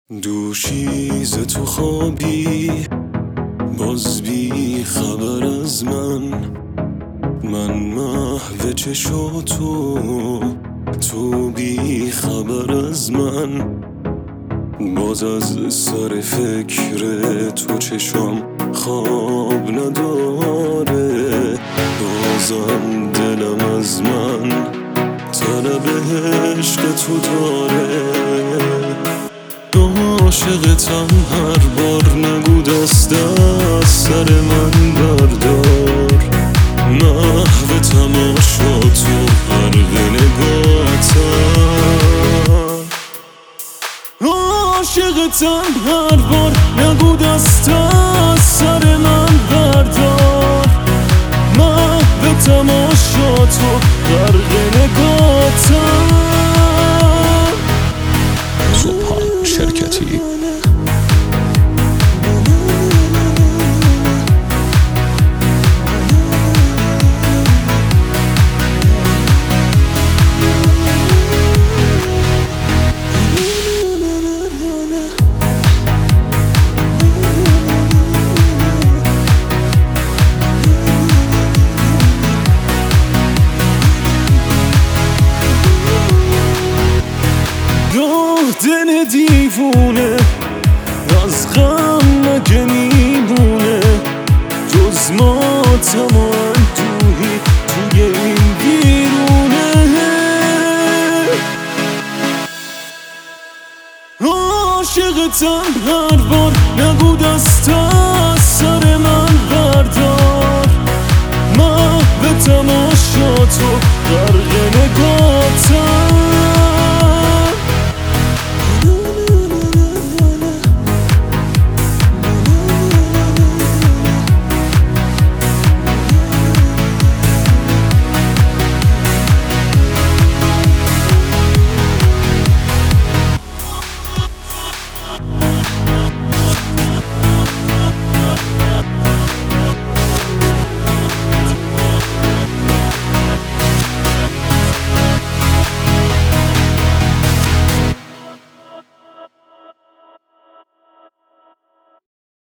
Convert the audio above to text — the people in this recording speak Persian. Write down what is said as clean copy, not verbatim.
دوشیز تو خوابی باز بی خبر از من محو چشاتو بی خبر از من باز از سر فکر تو چشم خواب نداره بازم دلم از من طلب عشق تو داره عاشقتم هر بار نگو دست از سر من بردار محو تماشاتو غرق نگاهتم عاشقتم هر بار نگو دست از سر من بردار محو تماشاتو غرق نگاهتم سبحان شرکتی دل دیوونه از غم مگه میمونه جز ما تمام توی این بیرونه عاشقتم هر بار نگو دست از سر من بردار محو تماشاتو غرق نگاهتم